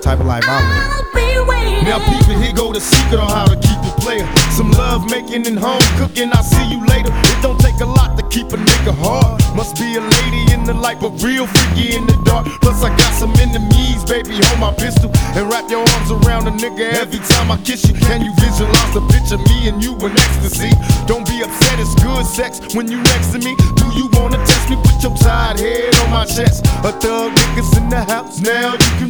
type of life I live. Now people, here go the secret on how to keep a player. Some love making and home cooking, I'll see you later. It don't take a lot to keep a nigga hard. Must be a lady in the light, but real freaky in the dark. Plus I got some enemies, baby, hold my pistol and wrap your arms around a nigga every time I kiss you. Can you visualize the picture, me and you in ecstasy? Don't be upset, it's good sex when you next to me. Do you wanna test me? Put your tired head on my chest. A thug nigga's in the house, now you can